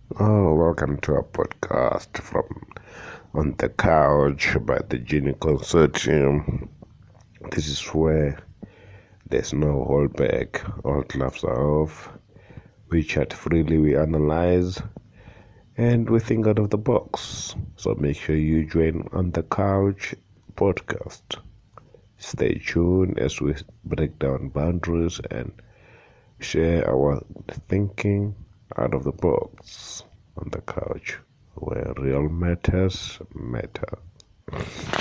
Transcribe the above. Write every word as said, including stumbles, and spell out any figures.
Oh, welcome to our podcast from On the Couch by the Genie Consortium. This is where there's no holdback, all gloves are off. We chat freely, we analyze, and we think out of the box. So make sure you join On the Couch podcast. Stay tuned as we break down boundaries and share our thinking out of the box on the couch, where real matters matter.